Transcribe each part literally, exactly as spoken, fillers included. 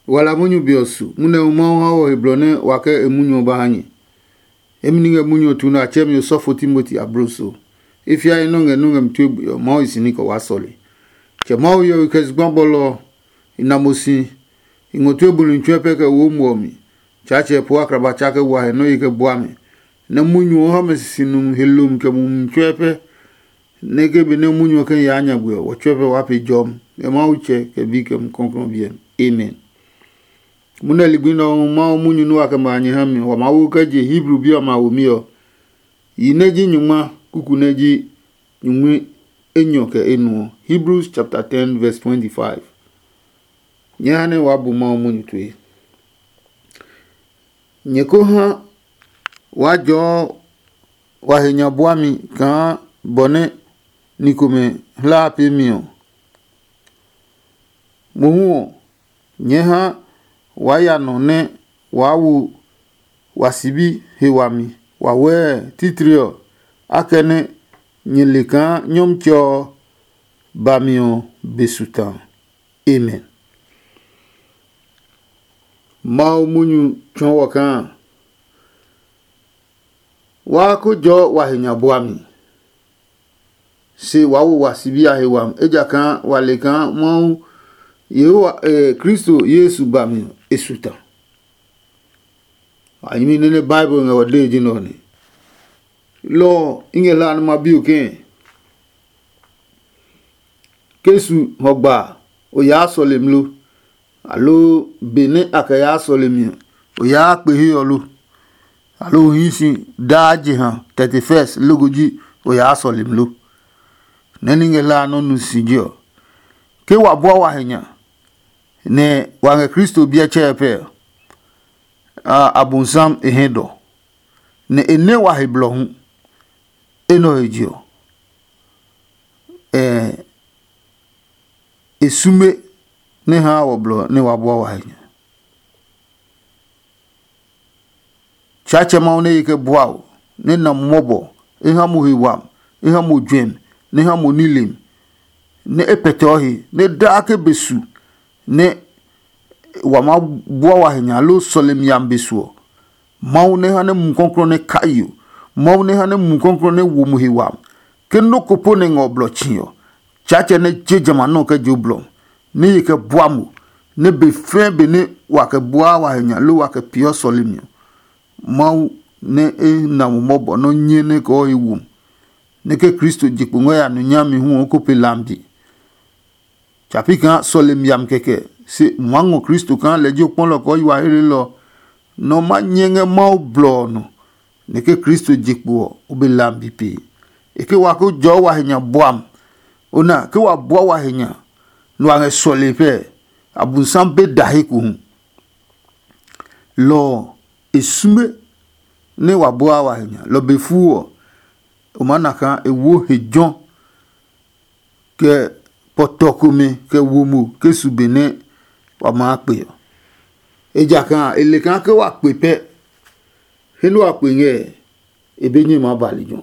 wala munyu biosu mune umawo hawo hebrone wake emunyo bahanye emninge munyo tuna chem yo sofo Timothy abruso ifya inonge nunge mtwebu yo mawo isiniko wasole che mawo yo kezgbambolo inamusi ingotwebu nchwepe ke womomi chache po akraba chake wa no yike bwame na munyo ha mesinu helum ke mchwepe nege bene munyo ke yanya gwe wo chwepe wapi jom e mawo che ke bike mkonkron bien amen. Muna libino ma munyu nuwa kama anyihami wa mawuka je Hebrew biya mawumio yineji nyuma kuku neji nyumi enyo ke enuo. Hebrews chapter ten verse twenty-five. Nyane wabu ma munyu tuwe nyekoha wajo wahenyabuami ka bone nikume hla pemio muhuo nyeha waya none wawu wasibi hewami wawe titrio akene nyelika nyomcho bamio besuta amen. Mao munyu chonwaka wako jo wahenyabuami si wawu wasibi hewam ejaka waleka mau Yehowa eh, Kristo Yesu bami esuta. Ayimi nene Bible nga wade jinoni. Lo inge la na mabiu ken. Kesu hogba o ya solemlu. Alo bene akaya solemio. O ya pehi olu. Alo hinsi daji han thirty-first logoji o ya solemlu. Nene inge la no nusijio. Ke wabwa wahenya. Ne wange Kristo bia chepe a abunsam ehendo ne ene wa heblo hu eno ejio eh esume ne ha woblo ne wabo wa hanya chacha ma one yike boao ne na mobo eha mu hiwam eha mu dwem ne ha mu nilim ne epetohi ne daake besu ne wama bua wa henya lo solem yambesuo maune hane mkonkro ne kayo maune hane mkonkro ne wumuhiwa kendo kopo ne ngoblo chiyo chache ne jejama no ke joblo ne yike buamu ne befe be ne wake bua wa henya lo wake pio solemio mau ne e na mobo no nyene ko iwum ne ke Kristo jikungo ya no nyami hu okope lambi chapika solem yam keke si mwango Kristo kan leji opon lo ko yiwa hele lo no ma nyenge mau blo no neke Kristo jikbo obe lambi pe eke wako jo wa henya boam ona ke wa bo wa henya no ange solepe abunsam be dahiku lo esume ne wa bo wa henya lo befuo o manaka ewo hejon ke potokome ke womu ke subene wa ma pe eja kan ele kan ke wa pe pe henu wa pe nge ebenyi ma balijon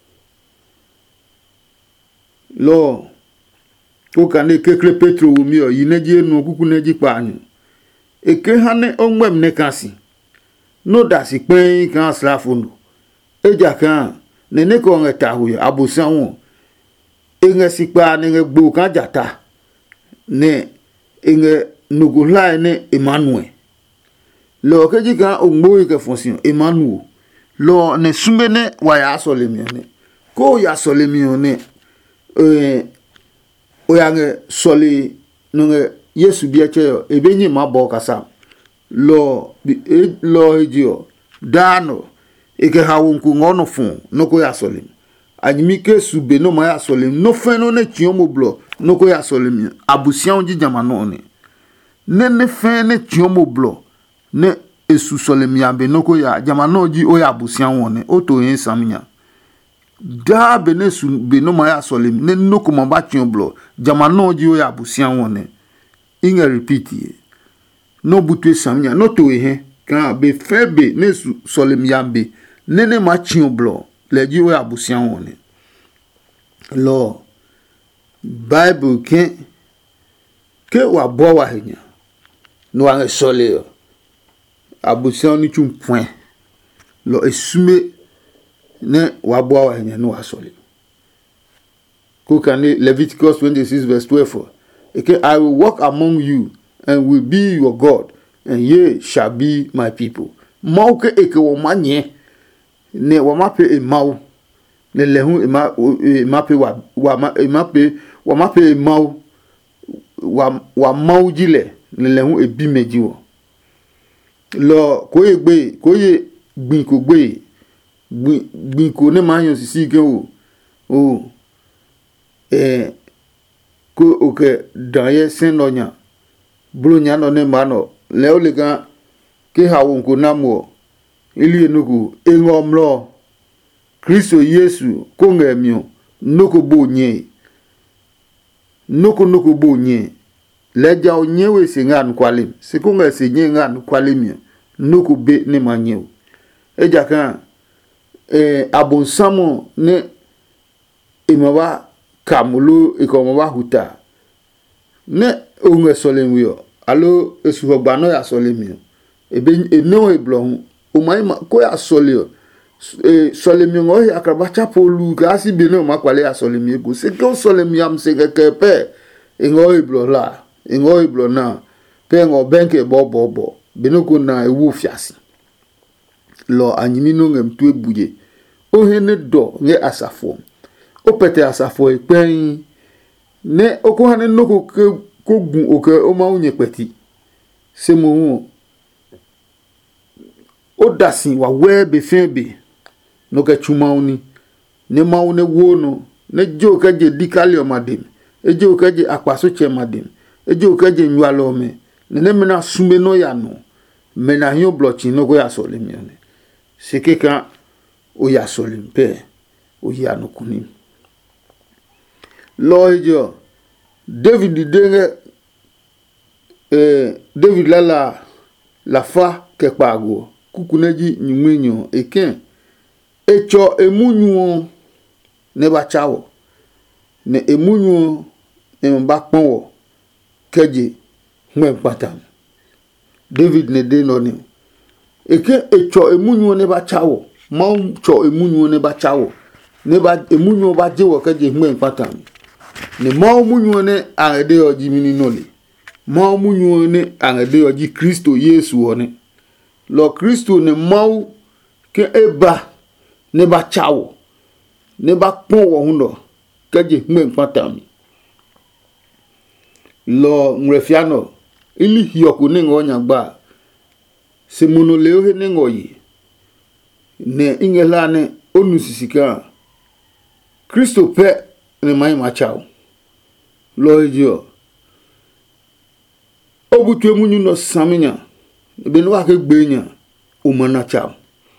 lo o kan e kekre petro mi o yineji enu kuku neji pa anyu e ke hane onwem ne kansi no da si pe kan slafunu eja kan nene ko ngeta hu abusan won inge sikpa nge gbo kan jata ne inge nugula ne Emmanuel lo keji kan ogbo ike fonction Emmanuel lo ne sumene wa ya solemio ne ko ya solemio ne eh o ya nge soli nge Yesu bia che ebenyi mabo kasa lo e, lo ejio dano ike hawunku ngono fun noko ya solemio anyimike sube no ma ya solemio no feno ne chiomo blo noko ya solemio abusian jijama no ne ne ne fene chiomo blo ne esu solemia be noko ya jama no ji o ya abusian won ne oto yin samnya da be ne su be no ma ya solemio ne noko ma ba chiomo blo jama no ji o ya abusian won ne inga repeat ye no butu samnya no to he kan be febe ne su solemia be ne ne ma chiomo blo leji o ya abusian won ne lo Bible ke ke wa bo wa henya no an sole abusan ni tun point lo esume ne wabo wa nya no asole ko kan Leviticus twenty-six verse twelve okay, I will walk among you and will be your God and ye shall be my people. Mauke eke wo manye ne wo mape e mau ne lehu e ma e mape wa wa e mape wo mape e mau wa wa mau jile ne lehu e bi meji wo lo ko ye gbe ko ye gbin ko gbe gbin ko ne ma yan sisi gan o o eh ko oke daye senonya brunya no ne mano le o le gan ke ha won ko namo ili enugu engomlo Kristo Yesu ko ngemio noko bonye noko noko bonye leja onyewe se ngan kwalim se ko ngase nye ngan kwalim noko be ne manyew eja kan eh abonsamo ne imawa kamulu ikomawa huta ne onwe solemwio alo esuhogba no ya solemio ebe eno eblohun o mai ko ya solio e solemio ngo ya krabacha polu ga si bi no makwale ya solemio go se ko solemio am se ke pe ngo eblola ngo eblona pe ngo benke bobo bo binoko na ewu fiasi lo anyimi no ngem tu ebuye o hene do nge asafo o pete asafo epen ne oko hane no ko ko gun o ke o ma unye peti se mo o dasin wa we be fin be no ke chuma oni ne ma one wo no ne jo ke je dikali o madem e jo ke je apaso che madem e jo ke je nwalo me ne ne mena sume no ya no mena hio blochi no go ya so le mi ne se ke kan o ya so le mpe o ya no kuni lojo David denge eh David la la la fa ke pago kukuneji nyumenyo eken echo emunyu ne ba chawo ne emunyu e mba ponwo keje mwe patam David ne de no ni eke echo emunyu ne ba chawo ma cho emunyu ne ba chawo ne ba emunyu ba jewo keje mwe patam ne ma munyu ne arede oji mini nole ma munyu ne arede oji Kristo Yesu one lo Kristo ne mau ke eba ne ba chawo ne ba pon wo hundo keje mwe patam lo ngrefiano ili hiyoku ne ngonya gba se monoleo he ne ngoyi ne ingela ne onusisika Kristo pe ne mai machao lo ejo obutu emunyu no saminya be no ake gbenya o mana chao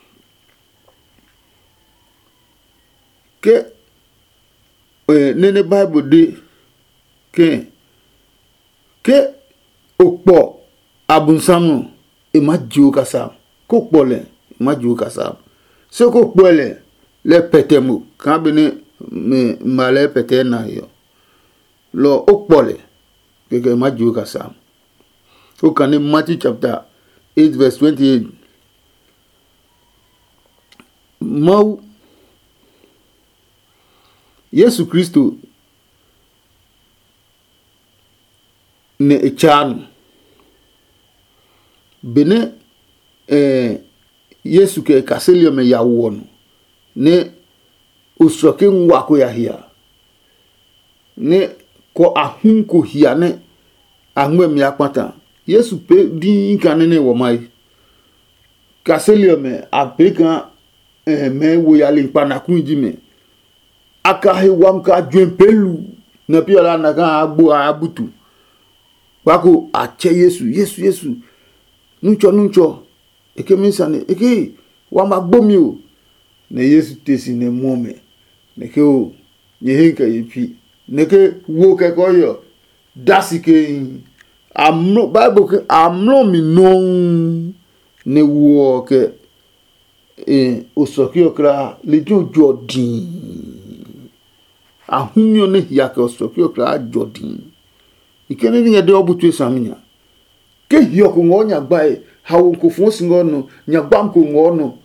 ke eh nene Bible de ke ke opo abunsamu e maju kasam ko pole maju kasam se ko pole le petemu kan be ne me male pete na yo lo okpole ke ke maju kasam o kan in Matthew chapter eight verse twenty-eight mau Yesu Kristo ne echanu bene eh Yesu ke kaselio me ya wonu ne usoke nwa ko ya hia ne ko ahun ko hia ne anwem ya pata Yesu pe din kan ne wo mai kaselio me apeka eh me wo ya le pana kunji me aka he wamka dwempelu na piola na kan agbo abutu wako ache Yesu Yesu Yesu nuncho nuncho eke minsane eke wa magbomi o ne Yesu tesi ne mome ne ke o yehenka yipi ne ke wo ke koyo dasike amno Bible ke amno mi no ne wo ke eh osoki okra le jojo din ahunyo ne ya ke osoki okra jodin ikene ni de obutu esaminya ke hiyo ko ngonya bae hawo ko fonsi ngono nyabam ko ngono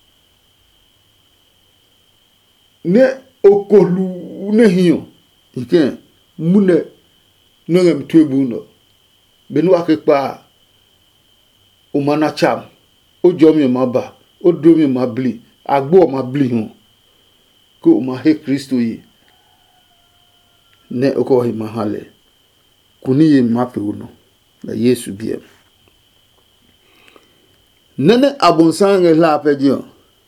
ne okolu ne hiyo ike mune nongem twebuno benu akekpa o mana cham o jomi maba o domi mabli agbo mabli hu ko ma he Kristo yi ne oko hi mahale kuni ye mape uno na Yesu biem nene abonsange la pedio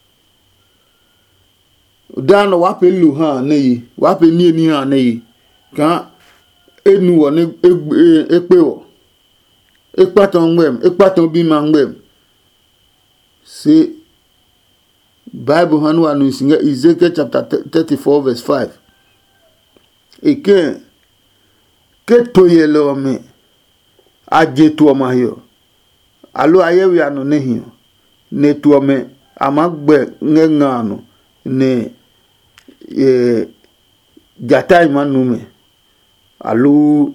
dano wape lu ha neyi wape ni ni ha neyi kan enu wo ne epe wo ekpaton ngwem ekpaton bi ma ngwem se Bible hanu anu singa Ezekiel chapter thirty-four verse five eke ke toyelo me aje to ma yo alo ayewi anu ne hiyo ne to me amagbe ngenga anu ne e jata imanume alo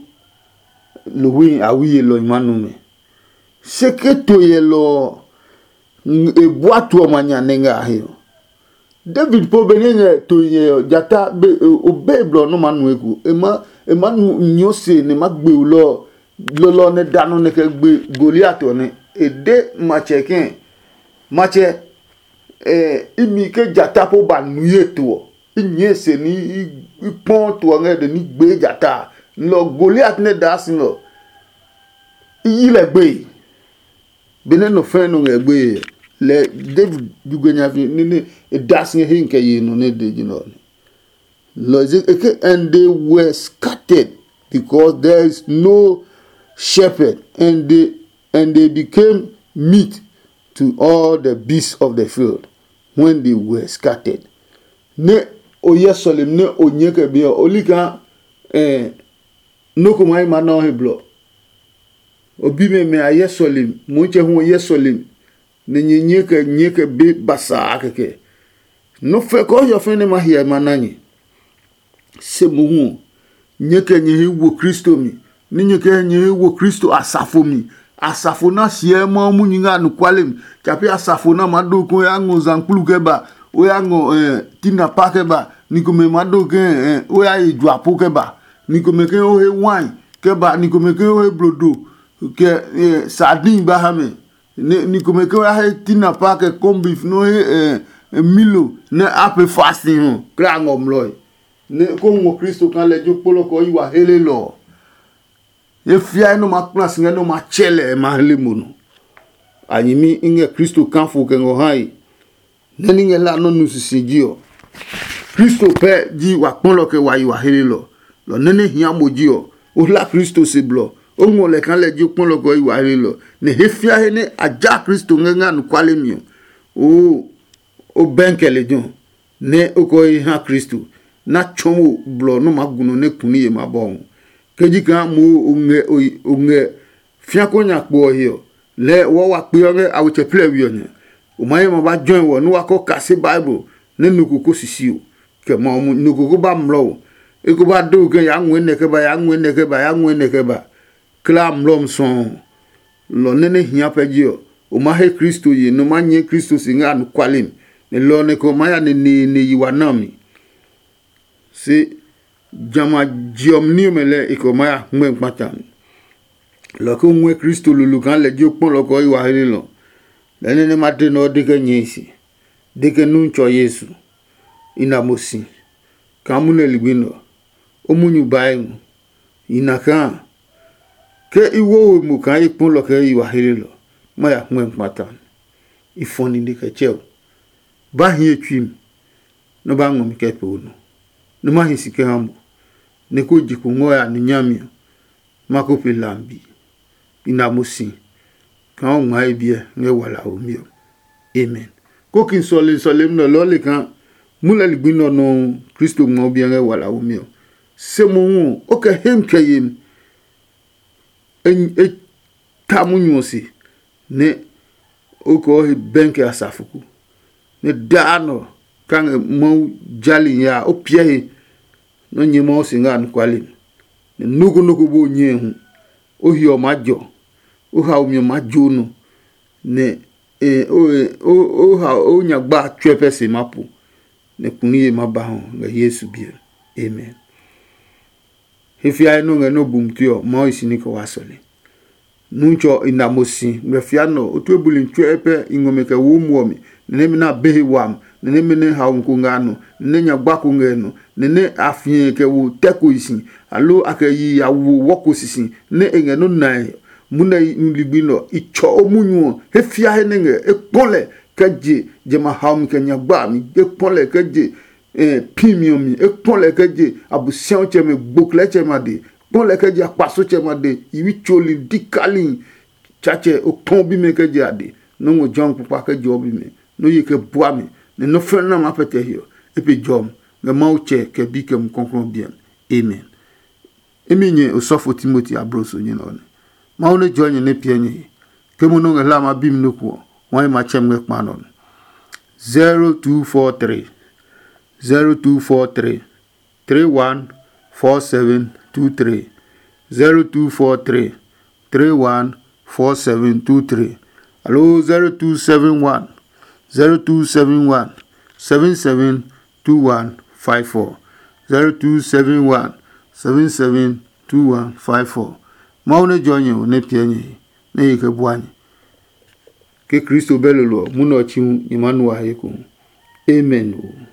luwi awiye lo imanume seke toyelo e boato manya nenga hiyo David po benye toye jata be obeblo no manu eku ema ema nyose ne magbe ulo lolo ne danu ne ke gbe Goliath ne ede macheken mache eh imi ke jata po ba nuye to nyese ni ipon to ngede ni gbe jata lo Goliath ne dasin lo ile gbe bene no fe no gbe le David dugenya fi ni ni dasin he nke yi no ne de jino lo and they were scattered because there is no shepherd and they and they became meat to all the beasts of the field when they were scattered ne oye solim ne onyeke bi olika eh noko mai mana heblo obi me me aye solim mo che hu ye solim ne nyeke nyeke be basa akeke no fe ko yo fe ne ma hia manani se mo hu nyeke nye wo Kristo mi ni nyeke nye wo Kristo asafo mi asafo na sie mo mu nyinga no kwalem chapi asafo na madoko ya ngozankulu keba o ya ngo eh tina pakeba nikome madoke eh o ya idu apokeba nikome ke o he wine keba nikome ke o he blodo ke eh, sardine bahame nikome ke o ya tina pake combif no he eh, milo ne ape fasting ho kra ngomloy ne ko mo Kristo kan lejo poloko iwa hele lo efia no makuna singa no machele ma lemono anyimi inge Kristo kan fo ke ngo hai neni nge la no nusisijio Kristo pe ji wa ponlo ke wa iwa hele lo lo nene hian mojio o la Kristo se blo o ngo le kan le ji ponlo ko iwa hele lo ne hefia he ne aja Kristo ngenga no kwale mi o o benkele jon ne o ko ha Kristo na chomo blo no maguno ne kuni ye mabon kejika mo onge onge fiakonya po hiyo le wo wa pe ore awuche play wi onye o maye mo ba join wo no wa ko kasi Bible ne nukuko sisi o ke mo nukuko ba mlo e ko ba do ke ya nwe ne ke ba ya nwe ne ke ba ya nwe ne ke ba kla mlo mson lo ne ne hia peji o o ma he Kristo ye no ma nye Kristo singa no kwalim ne lo ne ko ma ya ne ne yiwa nami si jama jiomni mele ikomaya mwe patan loko mwe Kristo lulu kan le jopon loko iwa hele lo lene ne mate no deke nyesi deke nuncho Yesu ina mosi kamune libino omunyu bae inaka ke iwo mu kan ipon loko iwa hele lo maya mwe patan ifoni deke cheo ba hie twim no ba ngom kepe ono no ma hisike hambo ne ko jiku ngoya ni nyamio mako pelambi ina musi kan ma ebie nge wala omio amen ko kin sole sole no lole kan mula ligbino no Kristo mo bia nge wala omio se mo o ka hem kayem en e tamunyosi ne o ko he benke asafuku ne dano kan mo jali ya o pie no nyimo singa an kwali nugu nugu bo nyehu o hiyo majo o ha o mi ma jono ne e o o o ha o nya gba twepe se mapo ne kuni ma ba ho nga Yesu bi amen hefia no nga no bumtio mo isini ko wasole nuncho inamosi mrefiano otwebuli ntwepe ingomeka wumuomi ne mina behi wam ne mene ha nkungano ne nya gba kungeno ne afie ke wo teko isin alo akayi ya wo woko sisin ne engeno nai muna nligbino icho omunyu hefia henenge ekpole kaje je ma ha mkenya gba mi ekpole kaje eh premium ekpole kaje abusian cheme gbokle chema de bon le kaje apaso chema de iwi choli dikali chache okon bi me kaje ade no ngo jom pupa kaje obi me no yike boa me ne no fena ma pete hio epi jom nga mauche ke bi ke mkonkron bien amen eminye osofo Timothy abroso nyina one ma one jonye ne pienye ke mo no la ma bim no ko wan ma chem nge kpanon zero two four three zero two four three three one four seven two three zero two four three three one four seven two three hello zero two seven one zero two seven one seven seven two one five four zero two seven one seven seven two one five four maune jonyo ne pienye ne yike bwani ke Kristo belolo muno chi Emmanuel yeko amen.